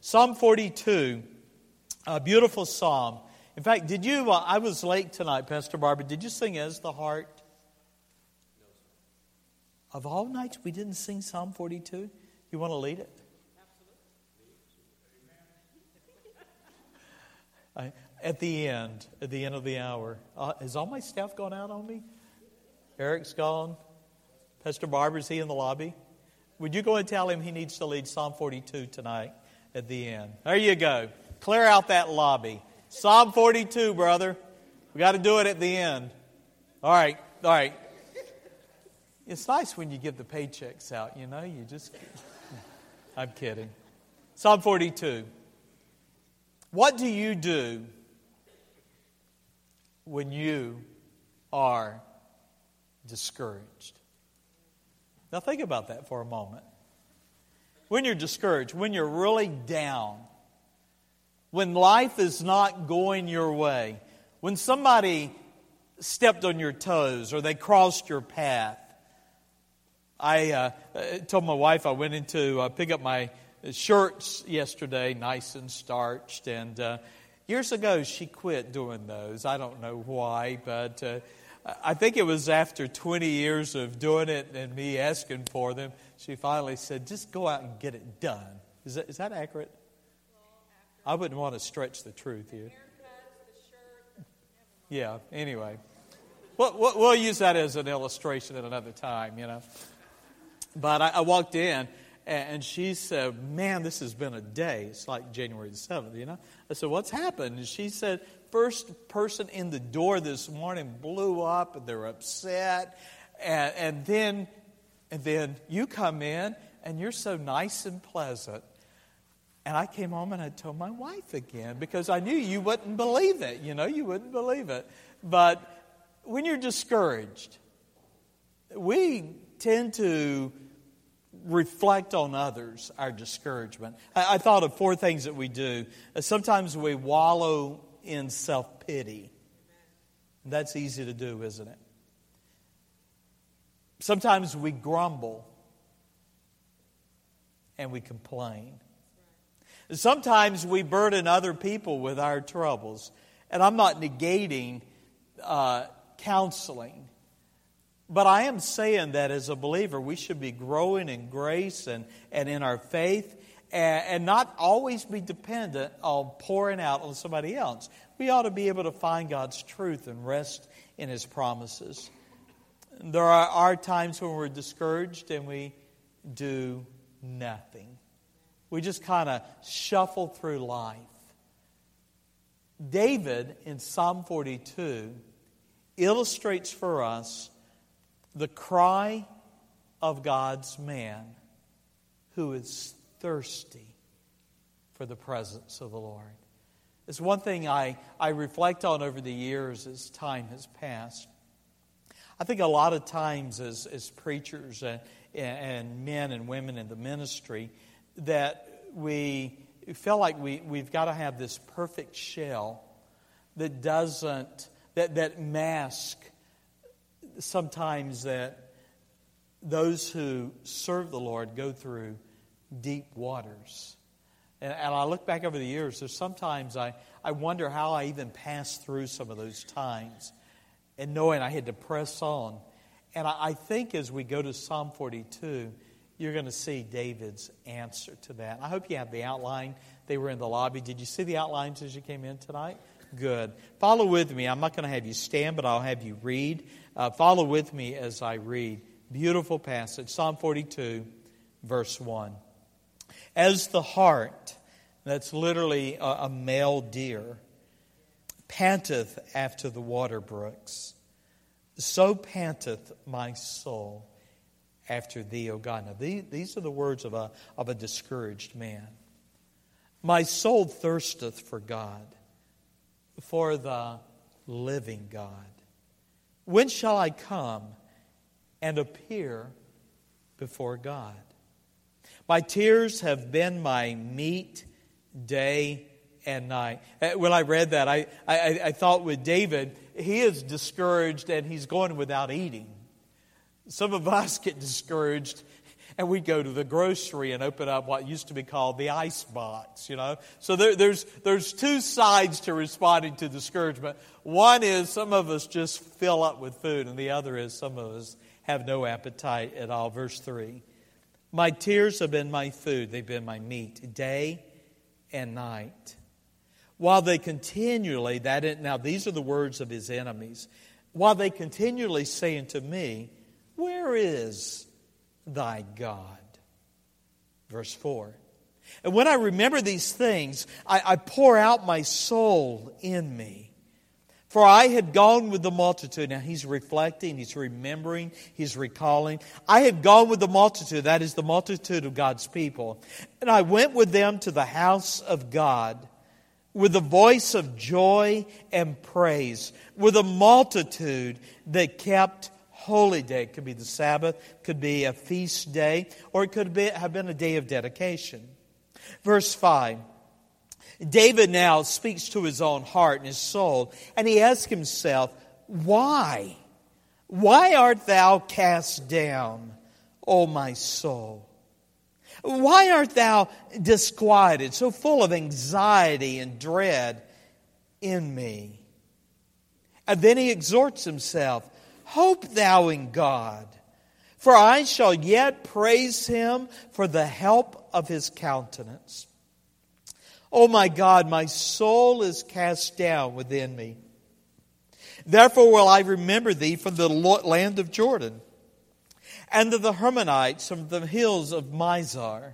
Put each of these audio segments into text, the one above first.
Psalm 42, a beautiful psalm. In fact, did you, I was late tonight, Pastor Barbara, did you sing As the Heart? Of all nights, we didn't sing Psalm 42? You want to lead it? At the end of the hour. Has all my staff gone out on me? Eric's gone. Pastor Barbara, is he in the lobby? Would you go and tell him he needs to lead Psalm 42 tonight at the end? There you go. Clear out that lobby. Psalm 42, brother. We got to do it at the end. All right. It's nice when you give the paychecks out, you know. You just... I'm kidding. Psalm 42. What do you do when you are discouraged? Now think about that for a moment. When you're discouraged, when you're really down, when life is not going your way, when somebody stepped on your toes or they crossed your path. I told my wife I went into pick up my shirts yesterday, nice and starched, and years ago she quit doing those. I don't know why, but I think it was after 20 years of doing it and me asking for them, she finally said, just go out and get it done. Is that accurate? I wouldn't want to stretch the truth here. Yeah, anyway. We'll use that as an illustration at another time, you know. But I walked in, and she said, man, this has been a day. It's like January the 7th, you know. I said, what's happened? And she said, first person in the door this morning blew up, and they're upset. And then you come in, and you're so nice and pleasant. And I came home and I told my wife again, because I knew you wouldn't believe it. You know, you wouldn't believe it. But when you're discouraged, we tend to reflect on others, our discouragement. I thought of 4 things that we do. Sometimes we wallow in self-pity. That's easy to do, isn't it? Sometimes we grumble and we complain. Sometimes we burden other people with our troubles. And I'm not negating counseling. But I am saying that as a believer, we should be growing in grace and in our faith and not always be dependent on pouring out on somebody else. We ought to be able to find God's truth and rest in His promises. There are times when we're discouraged and we do nothing. We just kind of shuffle through life. David in Psalm 42 illustrates for us the cry of God's man who is thirsty for the presence of the Lord. It's one thing I reflect on over the years as time has passed. I think a lot of times as preachers and men and women in the ministry that we feel like we've got to have this perfect shell that that mask sometimes that those who serve the Lord go through deep waters. And I look back over the years, there's sometimes I wonder how I even passed through some of those times and knowing I had to press on. And I think as we go to Psalm 42, you're going to see David's answer to that. I hope you have the outline. They were in the lobby. Did you see the outlines as you came in tonight? Good. Follow with me. I'm not going to have you stand, but I'll have you read. Follow with me as I read. Beautiful passage. Psalm 42, verse 1. As the hart, that's literally a male deer, panteth after the water brooks, so panteth my soul after thee, O God. Now, these are the words of a discouraged man. My soul thirsteth for God, for the living God. When shall I come and appear before God? My tears have been my meat day and night. When I read that, I thought with David, he is discouraged and he's going without eating. Some of us get discouraged And we'd go to the grocery and open up what used to be called the ice box, So there's two sides to responding to discouragement. One is some of us just fill up with food, and the other is some of us have no appetite at all. Verse 3, my tears have been my food, they've been my meat, day and night. While they continually, now these are the words of his enemies, while they continually say unto me, where is thy God? Verse 4. And when I remember these things, I pour out my soul in me. For I had gone with the multitude. Now he's reflecting, he's remembering, he's recalling. I had gone with the multitude, that is the multitude of God's people. And I went with them to the house of God with a voice of joy and praise, with a multitude that kept holy day. It could be the Sabbath, could be a feast day, or it could have been a day of dedication. Verse 5. David now speaks to his own heart and his soul, and he asks himself, why? Why art thou cast down, O my soul? Why art thou disquieted, so full of anxiety and dread in me? And then he exhorts himself, hope thou in God, for I shall yet praise him for the help of his countenance. O my God, my soul is cast down within me. Therefore will I remember thee from the land of Jordan, and of the Hermonites from the hills of Mizar.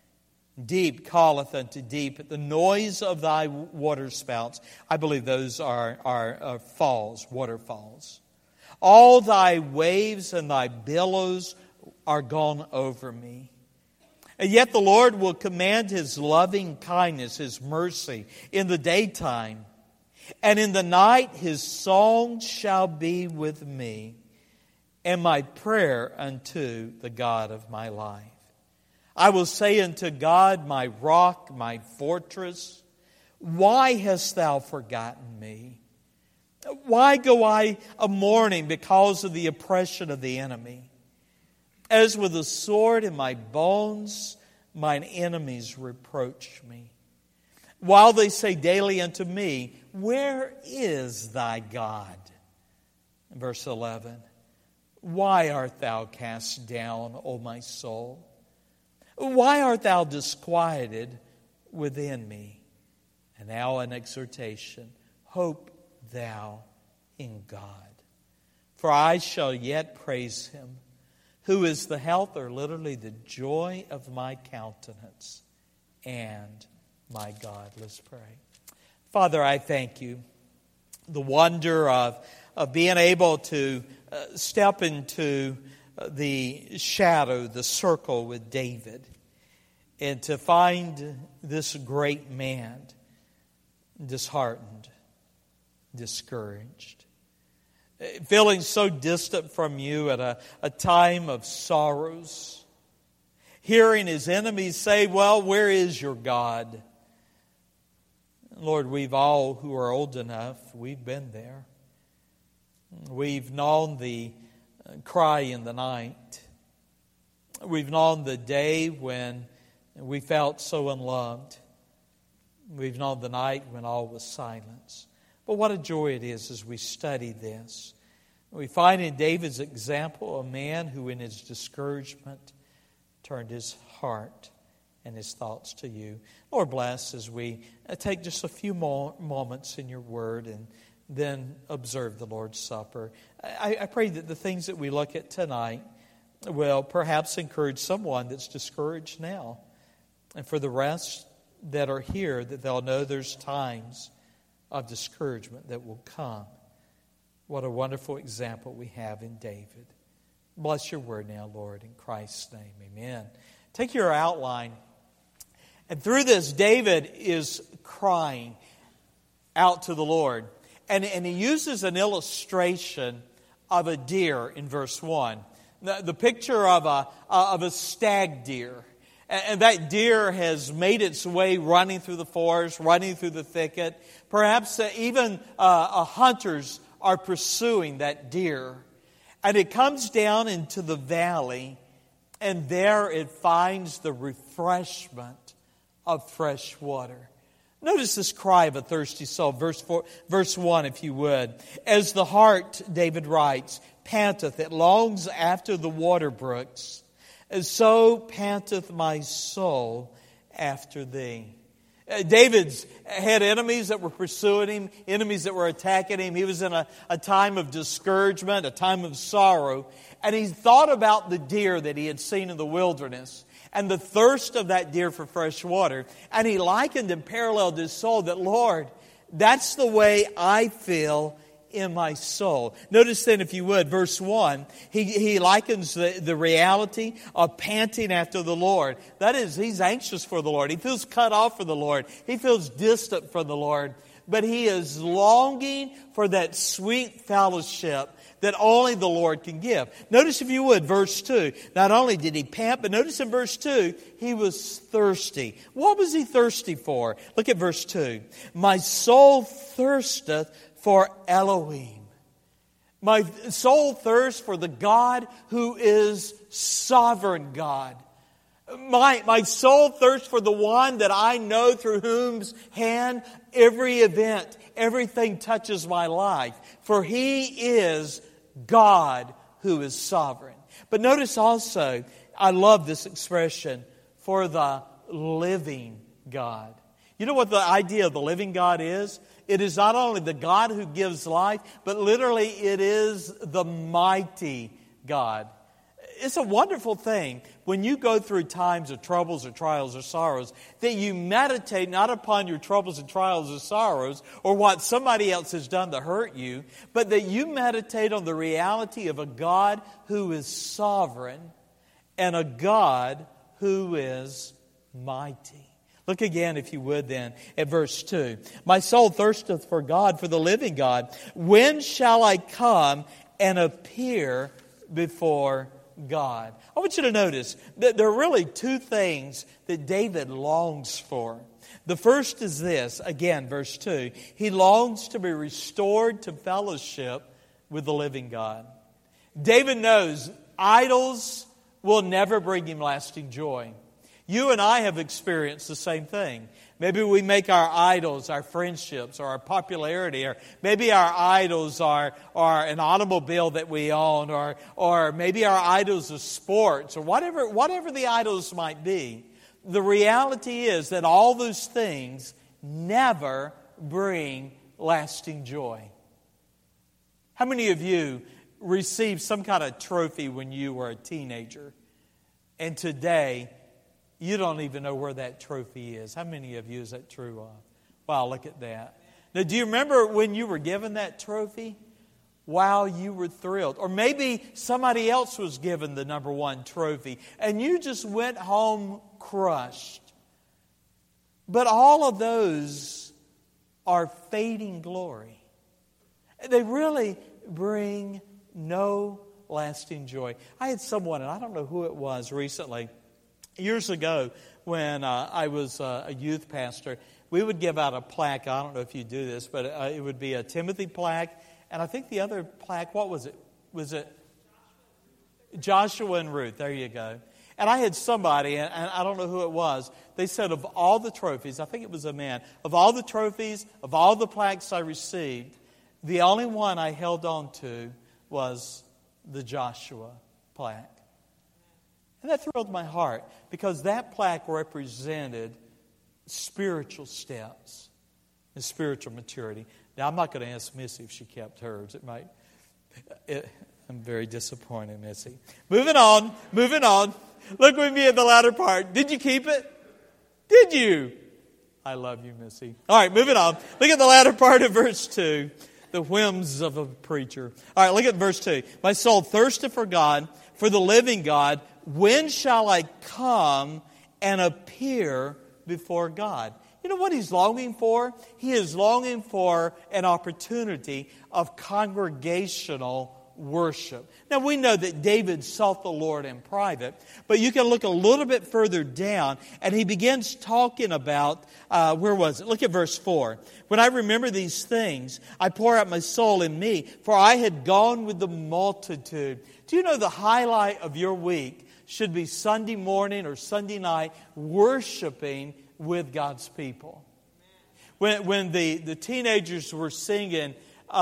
Deep calleth unto deep at the noise of thy waterspouts. I believe those are falls, waterfalls. All thy waves and thy billows are gone over me. And yet the Lord will command his loving kindness, his mercy in the daytime. And in the night his song shall be with me, and my prayer unto the God of my life. I will say unto God, my rock, my fortress, why hast thou forgotten me? Why go I a-mourning because of the oppression of the enemy? As with a sword in my bones, mine enemies reproach me. While they say daily unto me, where is thy God? Verse 11. Why art thou cast down, O my soul? Why art thou disquieted within me? And now an exhortation. Hope thou in God. For I shall yet praise him, who is the health, or literally the joy of my countenance, and my God. Let's pray. Father, I thank you. The wonder of being able to step into the shadow, the circle with David, and to find this great man disheartened, discouraged, feeling so distant from you at a time of sorrows, hearing his enemies say, well, where is your God? Lord, we've all who are old enough, we've been there. We've known the cry in the night. We've known the day when we felt so unloved. We've known the night when all was silence. But what a joy it is as we study this. We find in David's example a man who in his discouragement turned his heart and his thoughts to you. Lord, bless as we take just a few more moments in your word and then observe the Lord's Supper. I pray that the things that we look at tonight will perhaps encourage someone that's discouraged now. And for the rest that are here, that they'll know there's times of discouragement that will come. What a wonderful example we have in David. Bless your word now, Lord, in Christ's name. Amen. Take your outline. And through this, David is crying out to the Lord. And he uses an illustration of a deer in verse 1. The picture of a stag deer. And that deer has made its way running through the forest, running through the thicket. Perhaps even hunters are pursuing that deer. And it comes down into the valley And there it finds the refreshment of fresh water. Notice this cry of a thirsty soul. Verse 1, if you would. As the heart, David writes, panteth, it longs after the water brooks, and so panteth my soul after thee. David's had enemies that were pursuing him, enemies that were attacking him. He was in a time of discouragement, a time of sorrow. And he thought about the deer that he had seen in the wilderness and the thirst of that deer for fresh water. And he likened and paralleled his soul that, Lord, that's the way I feel in my soul. Notice then, if you would, verse 1, he likens the reality of panting after the Lord. That is, he's anxious for the Lord. He feels cut off from the Lord. He feels distant from the Lord. But he is longing for that sweet fellowship that only the Lord can give. Notice, if you would, verse 2. Not only did he pant, but notice in verse 2, he was thirsty. What was he thirsty for? Look at verse 2. My soul thirsteth for Elohim. My soul thirsts for the God who is sovereign God. My soul thirsts for the one that I know through whose hand every event, everything touches my life. For He is God who is sovereign. But notice also, I love this expression, for the living God. You know what the idea of the living God is? It is not only the God who gives life, but literally it is the mighty God. It's a wonderful thing when you go through times of troubles or trials or sorrows that you meditate not upon your troubles and trials or sorrows or what somebody else has done to hurt you, but that you meditate on the reality of a God who is sovereign and a God who is mighty. Look again, if you would, then, at verse 2. My soul thirsteth for God, for the living God. When shall I come and appear before God? I want you to notice that there are really two things that David longs for. The first is this, again, verse 2. He longs to be restored to fellowship with the living God. David knows idols will never bring him lasting joy. You and I have experienced the same thing. Maybe we make our idols our friendships or our popularity, or maybe our idols are an automobile that we own, or maybe our idols are sports, or whatever the idols might be. The reality is that all those things never bring lasting joy. How many of you received some kind of trophy when you were a teenager, and today you don't even know where that trophy is? How many of you is that true of? Wow, look at that. Now, do you remember when you were given that trophy? Wow, you were thrilled. Or maybe somebody else was given the number one trophy, and you just went home crushed. But all of those are fading glory. They really bring no lasting joy. I had someone, and I don't know who it was recently, years ago, when I was a youth pastor, we would give out a plaque. I don't know if you do this, but it would be a Timothy plaque. And I think the other plaque, what was it? Was it Joshua and Ruth? There you go. And I had somebody, and I don't know who it was, they said of all the trophies, I think it was a man, of all the trophies, of all the plaques I received, the only one I held on to was the Joshua plaque. And that thrilled my heart because that plaque represented spiritual steps and spiritual maturity. Now, I'm not going to ask Missy if she kept hers. I'm very disappointed, Missy. Moving on. Look with me at the latter part. Did you keep it? Did you? I love you, Missy. All right, moving on. Look at the latter part of verse 2. The whims of a preacher. All right, look at verse 2. My soul thirsteth for God, for the living God. When shall I come and appear before God? You know what he's longing for? He is longing for an opportunity of congregational worship. Now, we know that David sought the Lord in private, but you can look a little bit further down, and he begins talking about, where was it? Look at verse 4. When I remember these things, I pour out my soul in me, for I had gone with the multitude. Do you know the highlight of your week should be Sunday morning or Sunday night worshiping with God's people. When the teenagers were singing,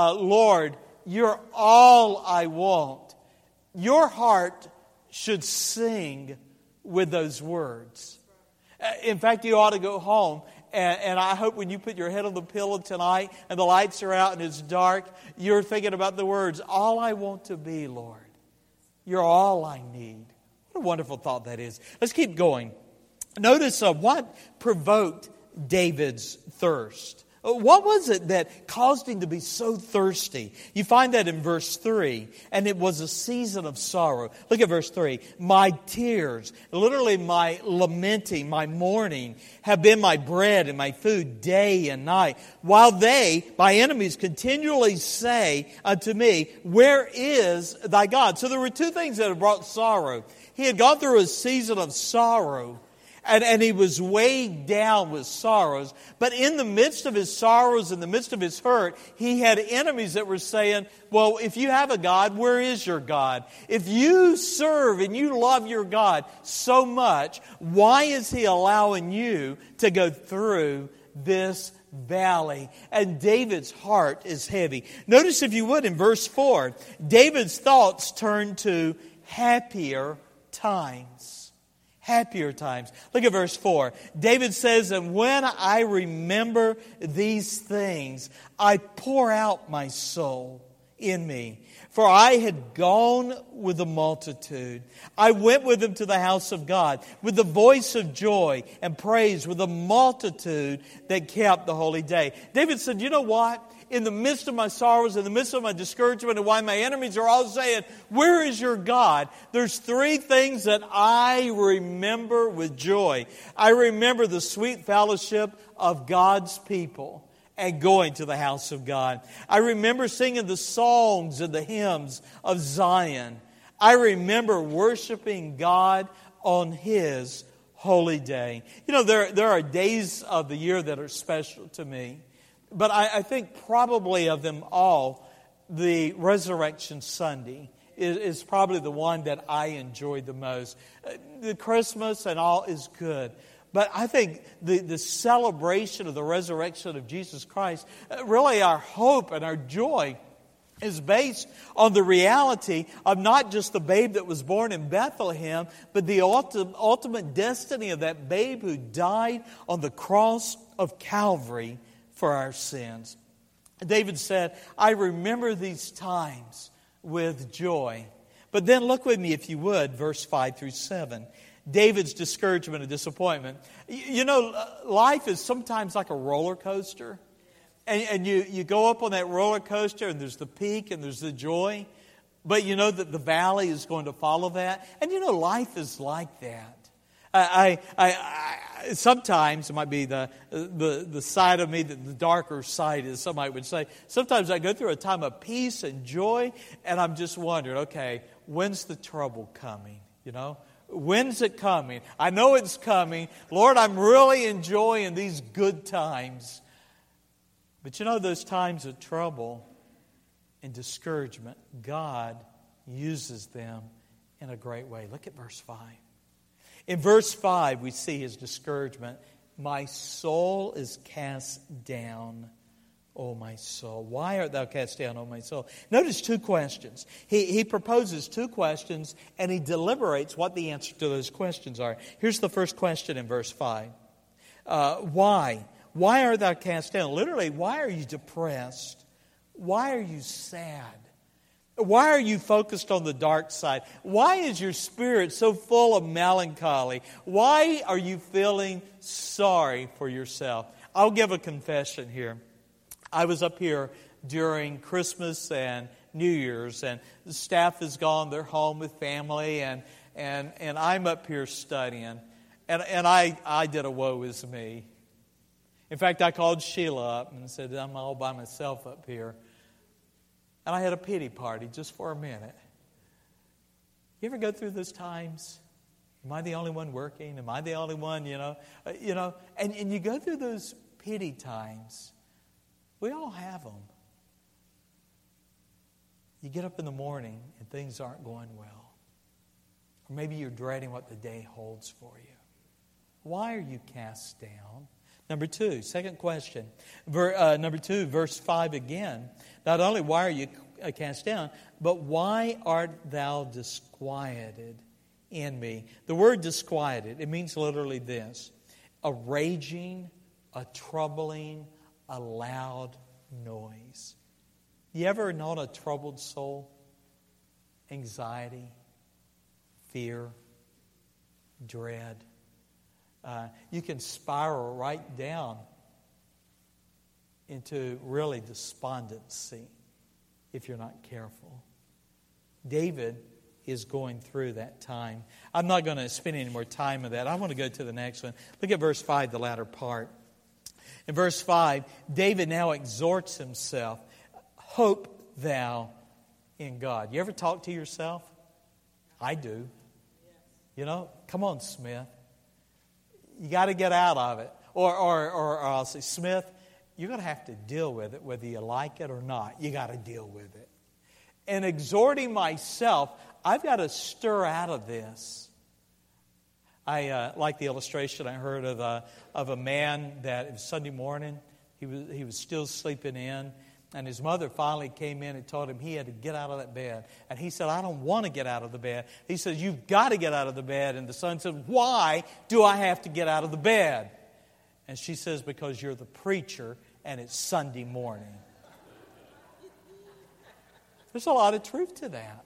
Lord, you're all I want, your heart should sing with those words. In fact, you ought to go home, and I hope when you put your head on the pillow tonight and the lights are out and it's dark, you're thinking about the words, all I want to be, Lord. You're all I need. What a wonderful thought that is. Let's keep going. Notice what provoked David's thirst. What was it that caused him to be so thirsty? You find that in verse 3. And it was a season of sorrow. Look at verse 3. My tears, literally my lamenting, my mourning, have been my bread and my food day and night. While they, my enemies, continually say unto me, where is thy God? So there were two things that had brought sorrow. He had gone through a season of sorrow. And he was weighed down with sorrows. But in the midst of his sorrows, in the midst of his hurt, he had enemies that were saying, well, if you have a God, where is your God? If you serve and you love your God so much, why is he allowing you to go through this valley? And David's heart is heavy. Notice, if you would, in verse 4, David's thoughts turn to happier times. Happier times. Look at verse 4. David says, and when I remember these things, I pour out my soul in me. For I had gone with the multitude. I went with them to the house of God with the voice of joy and praise, with a multitude that kept the holy day. David said, you know what? In the midst of my sorrows, in the midst of my discouragement, and why my enemies are all saying, where is your God? There's three things that I remember with joy. I remember the sweet fellowship of God's people and going to the house of God. I remember singing the songs and the hymns of Zion. I remember worshiping God on His holy day. You know, there are days of the year that are special to me. But I think probably of them all, the Resurrection Sunday is probably the one that I enjoy the most. The Christmas and all is good. But I think the celebration of the resurrection of Jesus Christ, really our hope and our joy is based on the reality of not just the babe that was born in Bethlehem, but the ultimate destiny of that babe who died on the cross of Calvary for our sins. David said, I remember these times with joy. But then look with me, if you would, verse 5 through 7. David's discouragement and disappointment. You know, life is sometimes like a roller coaster. And you go up on that roller coaster and there's the peak and there's the joy. But you know that the valley is going to follow that. And you know, life is like that. I sometimes, it might be the side of me that the darker side is, somebody would say. Sometimes I go through a time of peace and joy, and I'm just wondering, okay, when's the trouble coming? You know, when's it coming? I know it's coming. Lord, I'm really enjoying these good times. But you know, those times of trouble and discouragement, God uses them in a great way. Look at verse 5. In verse 5, we see his discouragement. My soul is cast down, O my soul. Why art thou cast down, O my soul? Notice two questions. He proposes two questions, and he deliberates what the answer to those questions are. Here's the first question in verse 5. Why? Why art thou cast down? Literally, why are you depressed? Why are you sad? Why are you focused on the dark side? Why is your spirit so full of melancholy? Why are you feeling sorry for yourself? I'll give a confession here. I was up here during Christmas and New Year's, and the staff is gone. They're home with family, and I'm up here studying. And I did a woe is me. In fact, I called Sheila up and said, I'm all by myself up here. And I had a pity party just for a minute. You ever go through those times? Am I the only one working? Am I the only one, And you go through those pity times. We all have them. You get up in the morning and things aren't going well. Or maybe you're dreading what the day holds for you. Why are you cast down? Number two, second question. Number 2, verse 5 again. Not only why are you cast down, but why art thou disquieted in me? The word disquieted, it means literally this: a raging, a troubling, a loud noise. You ever known a troubled soul? Anxiety, fear, dread. You can spiral right down into really despondency if you're not careful. David is going through that time. I'm not going to spend any more time on that. I want to go to the next one. Look at verse 5, the latter part. In verse 5, David now exhorts himself, hope thou in God. You ever talk to yourself? I do. You know, come on, Smith. You got to get out of it. Or I'll say, Smith, you're going to have to deal with it, whether you like it or not. You got to deal with it. And exhorting myself, I've got to stir out of this. I like the illustration I heard of a man that it was Sunday morning. He was still sleeping in. And his mother finally came in and told him he had to get out of that bed. And he said, I don't want to get out of the bed. He said, you've got to get out of the bed. And the son said, why do I have to get out of the bed? And she says, because you're the preacher and it's Sunday morning. There's a lot of truth to that.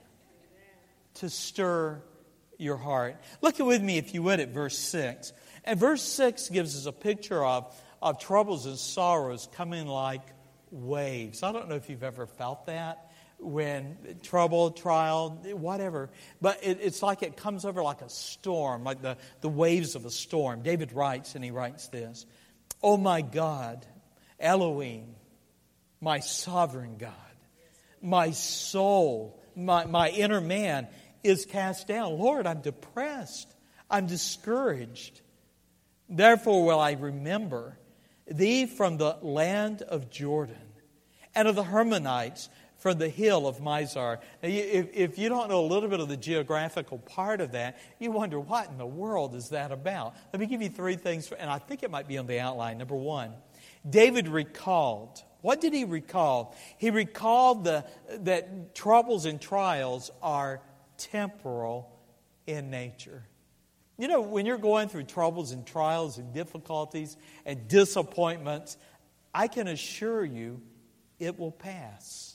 To stir your heart. Look with me, if you would, at verse 6. And verse 6 gives us a picture of troubles and sorrows coming like waves. I don't know if you've ever felt that when trouble, trial, whatever. But it's like it comes over like a storm, like the waves of a storm. David writes, and he writes this: Oh my God, Elohim, my sovereign God, my soul, my inner man is cast down. Lord, I'm depressed. I'm discouraged. Therefore will I remember thee from the land of Jordan, and of the Hermonites from the hill of Mizar. Now, if you don't know a little bit of the geographical part of that, you wonder, what in the world is that about? Let me give you 3 things, and I think it might be on the outline. Number 1, David recalled. What did he recall? He recalled that troubles and trials are temporal in nature. You know, when you're going through troubles and trials and difficulties and disappointments, I can assure you it will pass.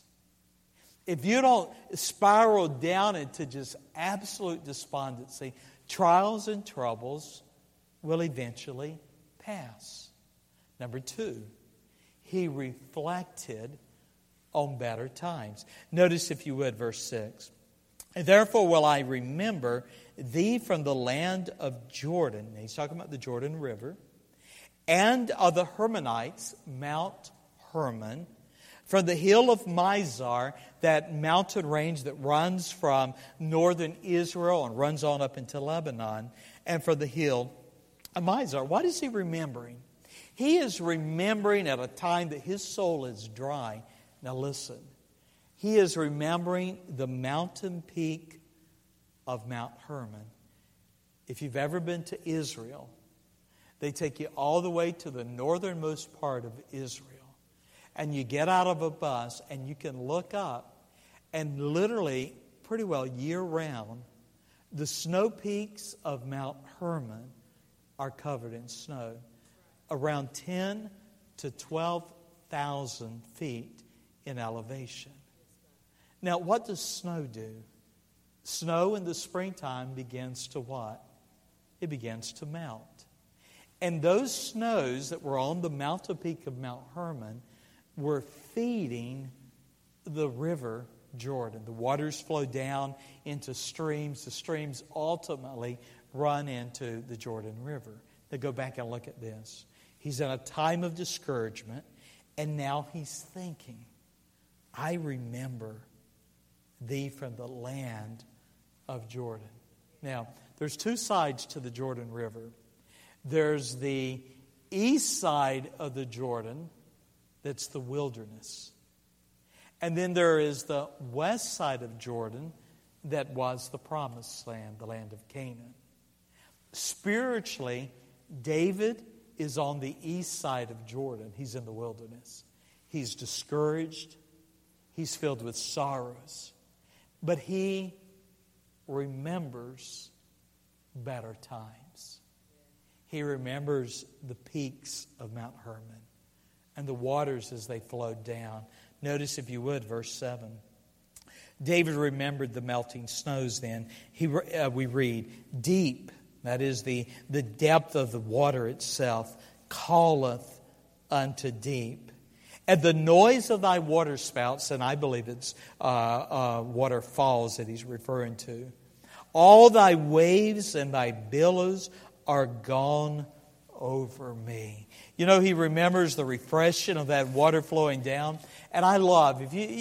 If you don't spiral down into just absolute despondency, trials and troubles will eventually pass. Number 2, he reflected on better times. Notice, if you would, verse 6. Therefore will I remember thee from the land of Jordan. Now he's talking about the Jordan River. And of the Hermonites, Mount Hermon. From the hill of Mizar, that mountain range that runs from northern Israel and runs on up into Lebanon. And from the hill of Mizar. What is he remembering? He is remembering at a time that his soul is dry. Now listen. He is remembering the mountain peak of Mount Hermon. If you've ever been to Israel, they take you all the way to the northernmost part of Israel. And you get out of a bus and you can look up, and literally, pretty well year-round, the snow peaks of Mount Hermon are covered in snow. Around 10 to 12,000 feet in elevation. Now, what does snow do? Snow in the springtime begins to what? It begins to melt. And those snows that were on the mountain peak of Mount Hermon were feeding the river Jordan. The waters flow down into streams. The streams ultimately run into the Jordan River. Now go back and look at this. He's in a time of discouragement, and now he's thinking, I remember thee from the land of Jordan. Now, there's 2 sides to the Jordan River. There's the east side of the Jordan, that's the wilderness. And then there is the west side of Jordan, that was the promised land, the land of Canaan. Spiritually, David is on the east side of Jordan. He's in the wilderness. He's discouraged. He's filled with sorrows. But he remembers better times. He remembers the peaks of Mount Hermon and the waters as they flowed down. Notice, if you would, verse 7. David remembered the melting snows then. We read, deep, that is the depth of the water itself, calleth unto deep. At the noise of thy waterspouts, and I believe it's waterfalls that he's referring to, all thy waves and thy billows are gone over me. You know, he remembers the refreshing of that water flowing down. And I love,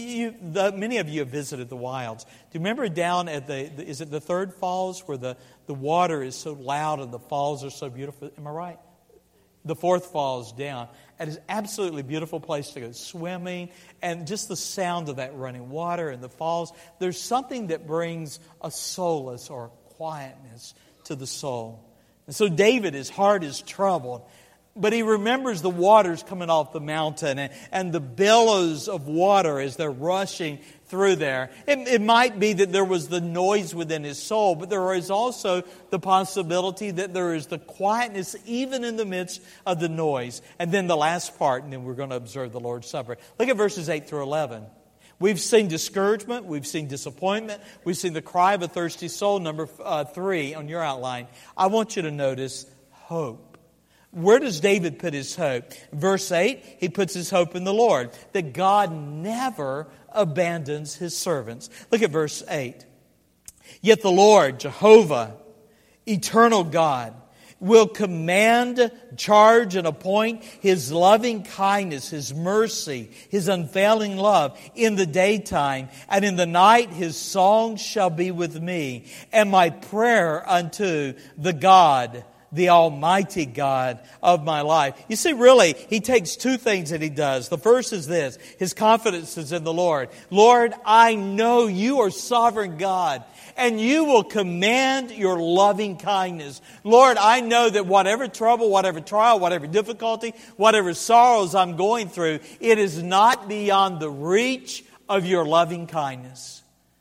many of you have visited the wilds. Do you remember down at is it the Third Falls where the water is so loud and the falls are so beautiful? Am I right? The Fourth Falls down. It is an absolutely beautiful place to go swimming. And just the sound of that running water and the falls. There's something that brings a solace or quietness to the soul. And so David, his heart is troubled. But he remembers the waters coming off the mountain and the billows of water as they're rushing through there. It might be that there was the noise within his soul, but there is also the possibility that there is the quietness even in the midst of the noise. And then the last part, and then we're going to observe the Lord's Supper. Look at verses 8 through 11. We've seen discouragement. We've seen disappointment. We've seen the cry of a thirsty soul. Number 3 on your outline. I want you to notice hope. Where does David put his hope? Verse 8, he puts his hope in the Lord, that God never abandons His servants. Look at verse 8. Yet the Lord, Jehovah, eternal God, will command, charge, and appoint His loving kindness, His mercy, His unfailing love in the daytime, and in the night His song shall be with me, and my prayer unto the God, the Almighty God of my life. You see, really, he takes two things that he does. The first is this. His confidence is in the Lord. Lord, I know you are sovereign God, and you will command your loving kindness. Lord, I know that whatever trouble, whatever trial, whatever difficulty, whatever sorrows I'm going through, it is not beyond the reach of your loving kindness.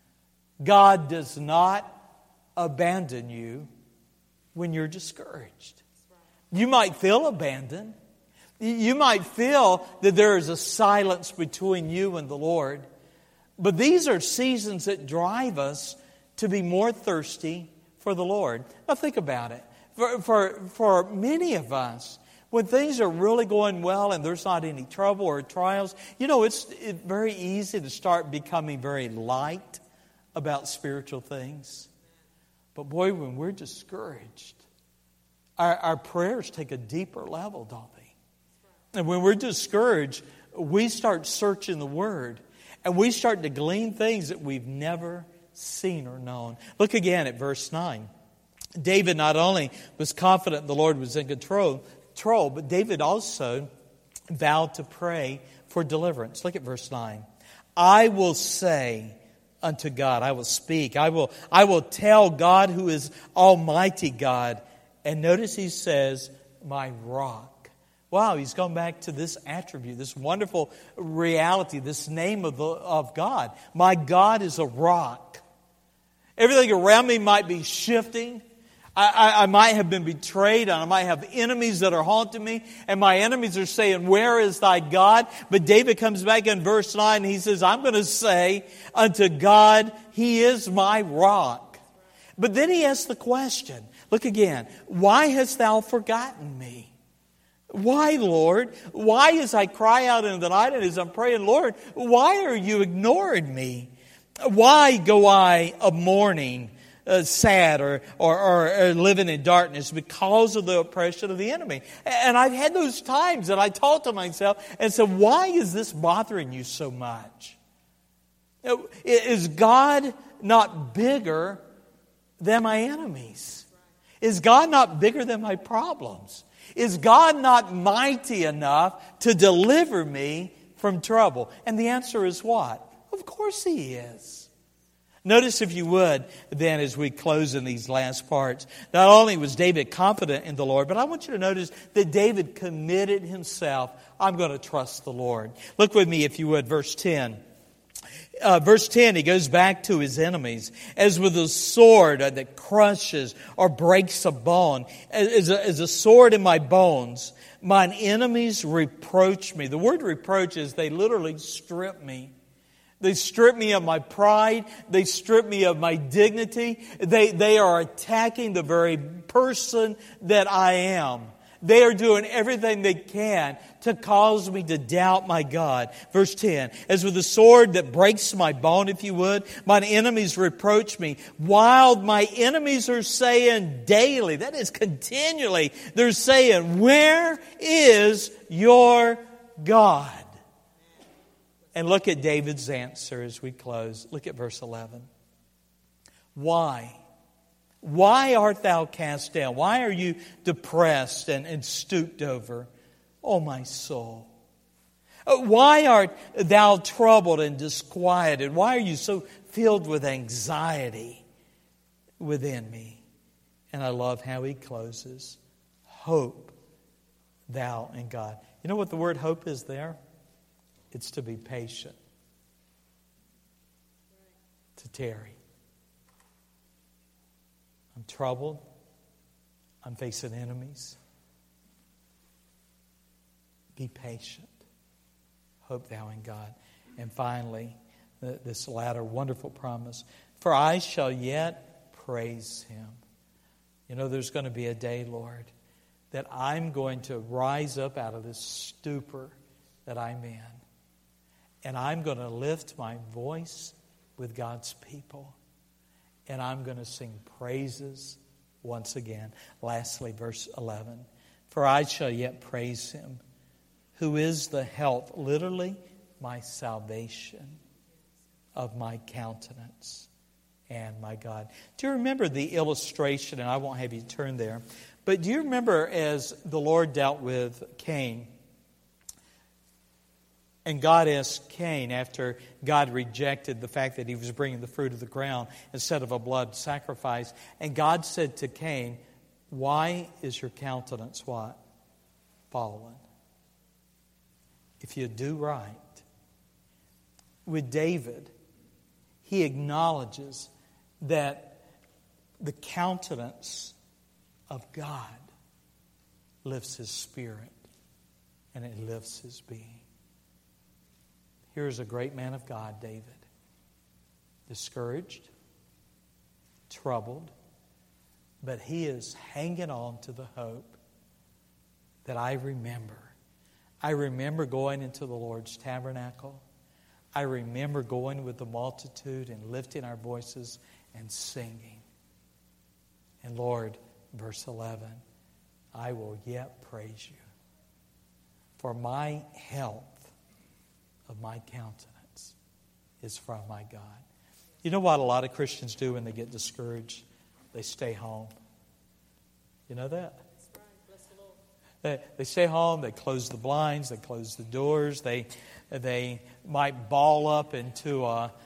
God does not abandon you when you're discouraged. You might feel abandoned. You might feel that there is a silence between you and the Lord. But these are seasons that drive us to be more thirsty for the Lord. Now think about it. For many of us, when things are really going well and there's not any trouble or trials, you know, it's very easy to start becoming very light about spiritual things. But boy, when we're discouraged, our prayers take a deeper level, don't they? And when we're discouraged, we start searching the Word. And we start to glean things that we've never seen or known. Look again at verse 9. David not only was confident the Lord was in control, but David also vowed to pray for deliverance. Look at verse 9. I will say unto God, I will speak, I will tell God who is Almighty God. And notice he says, my rock. Wow, he's gone back to this attribute, this wonderful reality, this name of God. My God is a rock. Everything around me might be shifting. I might have been betrayed, and I might have enemies that are haunting me, and my enemies are saying, where is thy God? But David comes back in verse 9, and he says, I'm going to say unto God, He is my rock. But then he asks the question, look again, why hast thou forgotten me? Why, Lord? Why as I cry out in the night and as I'm praying, Lord, why are you ignoring me? Why go I a mourning, sad or living in darkness because of the oppression of the enemy? And I've had those times that I talk to myself and say, why is this bothering you so much? Is God not bigger than my enemies? Is God not bigger than my problems? Is God not mighty enough to deliver me from trouble? And the answer is what? Of course He is. Notice, if you would, then, as we close in these last parts, not only was David confident in the Lord, but I want you to notice that David committed himself. I'm going to trust the Lord. Look with me, if you would, verse 10. Verse 10, he goes back to his enemies. As with a sword that crushes or breaks a bone, as a sword in my bones, mine enemies reproach me. The word reproach is they literally strip me. They strip me of my pride. They strip me of my dignity. They are attacking the very person that I am. They are doing everything they can to cause me to doubt my God. Verse 10, as with a sword that breaks my bone, if you would, mine enemies reproach me. While my enemies are saying daily, that is continually, they're saying, where is your God? And look at David's answer as we close. Look at verse 11. Why? Why art thou cast down? Why are you depressed and stooped over, O my soul? Why art thou troubled and disquieted? Why are you so filled with anxiety within me? And I love how he closes. Hope thou in God. You know what the word hope is there? It's to be patient. To tarry. I'm troubled. I'm facing enemies. Be patient. Hope thou in God. And finally, this latter wonderful promise. For I shall yet praise Him. You know, there's going to be a day, Lord, that I'm going to rise up out of this stupor that I'm in. And I'm going to lift my voice with God's people. And I'm going to sing praises once again. Lastly, verse 11. For I shall yet praise Him, who is the health, literally my salvation, of my countenance and my God. Do you remember the illustration? And I won't have you turn there. But do you remember as the Lord dealt with Cain? And God asked Cain, after God rejected the fact that he was bringing the fruit of the ground instead of a blood sacrifice. And God said to Cain, why is your countenance what? Fallen. If you do right. With David, he acknowledges that the countenance of God lifts his spirit and it lifts his being. Here's a great man of God, David. Discouraged, troubled, but he is hanging on to the hope that I remember. I remember going into the Lord's tabernacle. I remember going with the multitude and lifting our voices and singing. And Lord, verse 11, I will yet praise you, for my health of my countenance is from my God. You know what a lot of Christians do when they get discouraged? They stay home. You know that? That's right. Bless the Lord. They stay home, they close the blinds, they close the doors, they might ball up into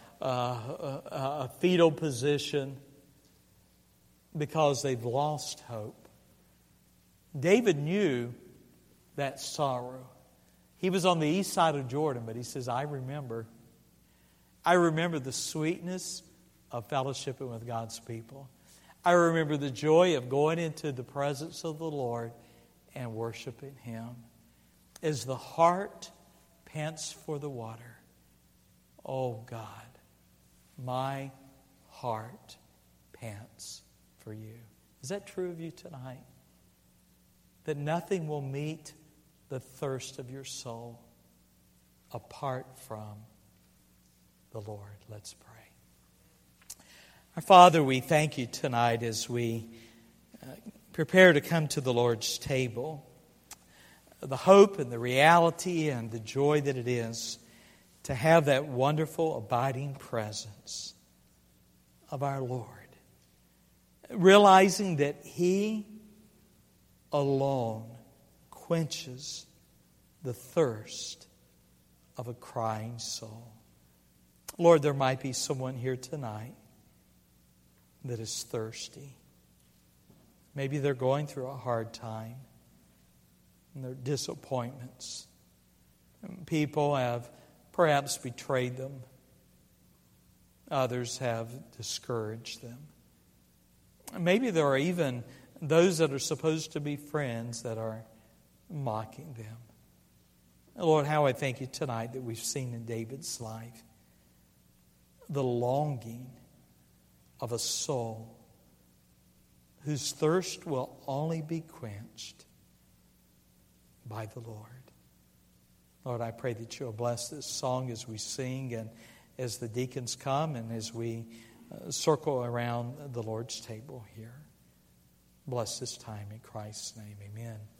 a fetal position because they've lost hope. David knew that sorrow. He was on the east side of Jordan, but he says, I remember the sweetness of fellowshipping with God's people. I remember the joy of going into the presence of the Lord and worshiping Him. As the heart pants for the water, oh God, my heart pants for you. Is that true of you tonight? That nothing will meet the thirst of your soul apart from the Lord. Let's pray. Our Father, we thank you tonight as we prepare to come to the Lord's table. The hope and the reality and the joy that it is to have that wonderful abiding presence of our Lord. Realizing that He alone quenches the thirst of a crying soul. Lord, there might be someone here tonight that is thirsty. Maybe they're going through a hard time, and their disappointments. People have perhaps betrayed them. Others have discouraged them. Maybe there are even those that are supposed to be friends that are mocking them. Lord, how I thank you tonight that we've seen in David's life the longing of a soul whose thirst will only be quenched by the Lord. Lord, I pray that you'll bless this song as we sing and as the deacons come and as we circle around the Lord's table here. Bless this time in Christ's name. Amen.